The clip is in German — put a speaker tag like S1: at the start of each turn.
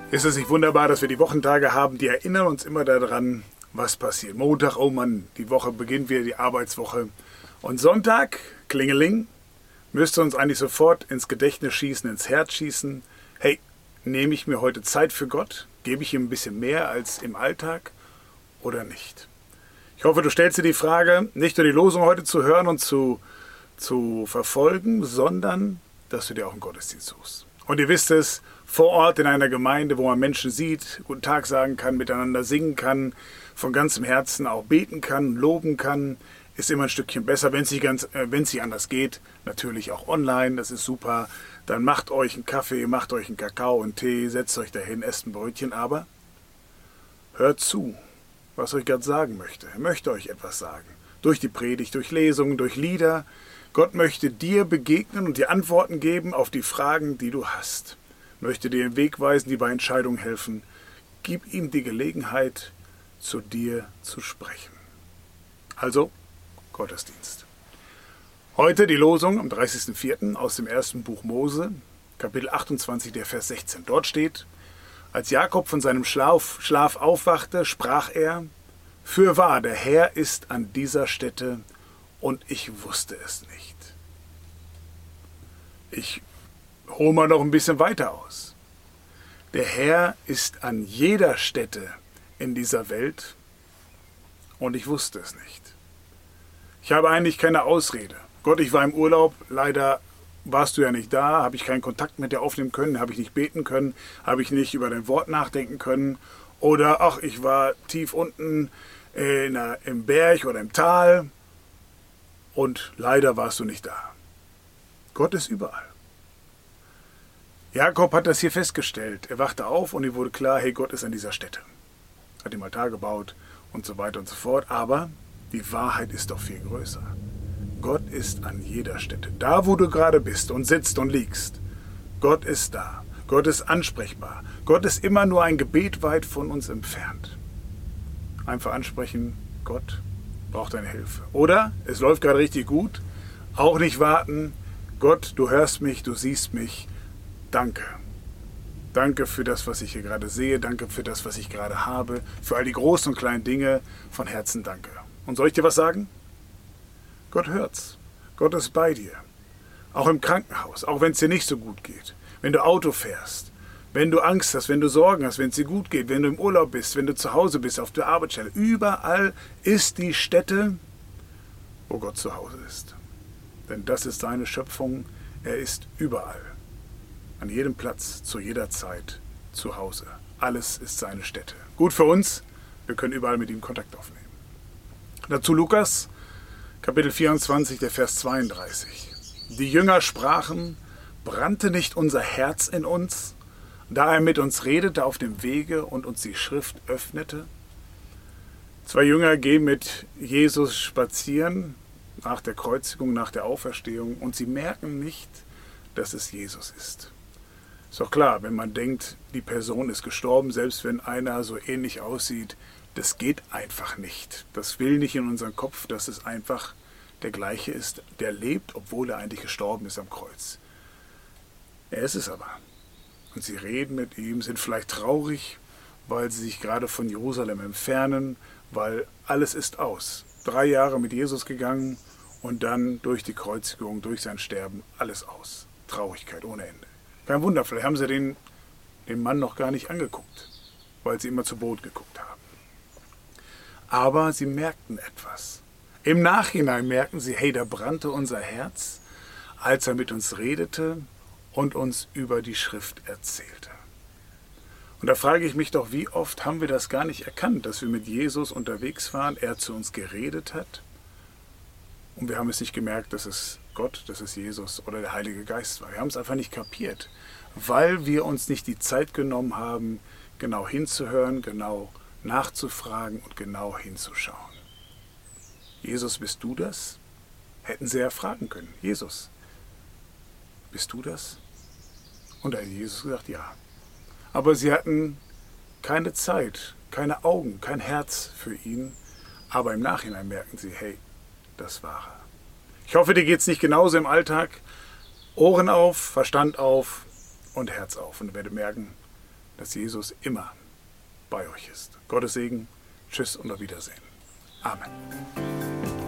S1: Ist es nicht wunderbar, dass wir die Wochentage haben, die erinnern uns immer daran, was passiert. Montag, oh Mann, die Woche beginnt wieder, die Arbeitswoche. Und Sonntag, Klingeling, müsste uns eigentlich sofort ins Gedächtnis schießen, ins Herz schießen. Hey, nehme ich mir heute Zeit für Gott? Gebe ich ihm ein bisschen mehr als im Alltag oder nicht? Ich hoffe, du stellst dir die Frage, nicht nur die Losung heute zu hören und zu verfolgen, sondern dass du dir auch einen Gottesdienst suchst. Und ihr wisst es, vor Ort in einer Gemeinde, wo man Menschen sieht, guten Tag sagen kann, miteinander singen kann, von ganzem Herzen auch beten kann, loben kann, ist immer ein Stückchen besser, wenn es nicht anders geht. Natürlich auch online, das ist super. Dann macht euch einen Kaffee, macht euch einen Kakao, einen Tee, setzt euch dahin, esst ein Brötchen, aber hört zu, was ich gerade sagen möchte. Er möchte euch etwas sagen. Durch die Predigt, durch Lesungen, durch Lieder. Gott möchte dir begegnen und dir Antworten geben auf die Fragen, die du hast. Möchte dir den Weg weisen, dir bei Entscheidungen helfen. Gib ihm die Gelegenheit, zu dir zu sprechen. Also, Gottesdienst. Heute die Losung am 30.04. aus dem ersten Buch Mose, Kapitel 28, der Vers 16. Dort steht: Als Jakob von seinem Schlaf aufwachte, sprach er: Fürwahr, der Herr ist an dieser Stätte, und ich wusste es nicht. Ich hole mal noch ein bisschen weiter aus. Der Herr ist an jeder Stätte in dieser Welt, und ich wusste es nicht. Ich habe eigentlich keine Ausrede. Gott, ich war im Urlaub, leider warst du ja nicht da, habe ich keinen Kontakt mit dir aufnehmen können, habe ich nicht beten können, habe ich nicht über dein Wort nachdenken können. Oder, ach, ich war tief unten im Berg oder im Tal, und leider warst du nicht da. Gott ist überall. Jakob hat das hier festgestellt. Er wachte auf und ihm wurde klar, hey, Gott ist an dieser Stätte. Hat ihm Altar gebaut und so weiter und so fort. Aber die Wahrheit ist doch viel größer. Gott ist an jeder Stätte. Da, wo du gerade bist und sitzt und liegst. Gott ist da. Gott ist ansprechbar. Gott ist immer nur ein Gebet weit von uns entfernt. Einfach ansprechen, Gott braucht deine Hilfe. Oder, es läuft gerade richtig gut, auch nicht warten. Gott, du hörst mich, du siehst mich. Danke. Danke für das, was ich hier gerade sehe. Danke für das, was ich gerade habe. Für all die großen und kleinen Dinge. Von Herzen danke. Und soll ich dir was sagen? Gott hört's. Gott ist bei dir. Auch im Krankenhaus. Auch wenn es dir nicht so gut geht. Wenn du Auto fährst. Wenn du Angst hast. Wenn du Sorgen hast. Wenn es dir gut geht. Wenn du im Urlaub bist. Wenn du zu Hause bist. Auf der Arbeitsstelle. Überall ist die Stätte, wo Gott zu Hause ist. Denn das ist seine Schöpfung. Er ist überall. An jedem Platz, zu jeder Zeit, zu Hause. Alles ist seine Stätte. Gut für uns, wir können überall mit ihm Kontakt aufnehmen. Dazu Lukas, Kapitel 24, der Vers 32. Die Jünger sprachen: Brannte nicht unser Herz in uns, da er mit uns redete auf dem Wege und uns die Schrift öffnete? Zwei Jünger gehen mit Jesus spazieren, nach der Kreuzigung, nach der Auferstehung, und sie merken nicht, dass es Jesus ist. Ist doch klar, wenn man denkt, die Person ist gestorben, selbst wenn einer so ähnlich aussieht, das geht einfach nicht. Das will nicht in unseren Kopf, dass es einfach der gleiche ist, der lebt, obwohl er eigentlich gestorben ist am Kreuz. Er ist es aber. Und sie reden mit ihm, sind vielleicht traurig, weil sie sich gerade von Jerusalem entfernen, weil alles ist aus. 3 Jahre mit Jesus gegangen und dann durch die Kreuzigung, durch sein Sterben, alles aus. Traurigkeit ohne Ende. Kein Wunder, vielleicht haben sie den Mann noch gar nicht angeguckt, weil sie immer zu Boden geguckt haben. Aber sie merkten etwas. Im Nachhinein merken sie, hey, da brannte unser Herz, als er mit uns redete und uns über die Schrift erzählte. Und da frage ich mich doch, wie oft haben wir das gar nicht erkannt, dass wir mit Jesus unterwegs waren, er zu uns geredet hat, und wir haben es nicht gemerkt, dass es Gott, dass es Jesus oder der Heilige Geist war. Wir haben es einfach nicht kapiert, weil wir uns nicht die Zeit genommen haben, genau hinzuhören, genau nachzufragen und genau hinzuschauen. Jesus, bist du das? Hätten sie ja fragen können. Jesus, bist du das? Und da hat Jesus gesagt, ja. Aber sie hatten keine Zeit, keine Augen, kein Herz für ihn. Aber im Nachhinein merken sie, hey, das war er. Ich hoffe, dir geht es nicht genauso im Alltag. Ohren auf, Verstand auf und Herz auf. Und du werdet merken, dass Jesus immer bei euch ist. Gottes Segen, tschüss und auf Wiedersehen. Amen.